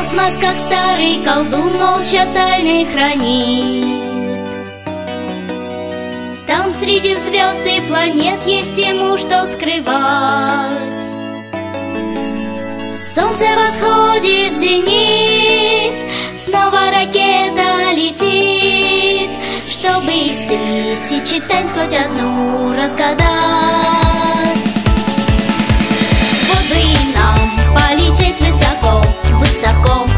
Космос, как старый колдун, молча тайны хранит. Там среди звезд и планет есть ему что скрывать. Солнце восходит в зенит, снова ракета летит, чтобы из тысячи тайн хоть одну разгадать. Вот бы и нам полететь высоко, высоко,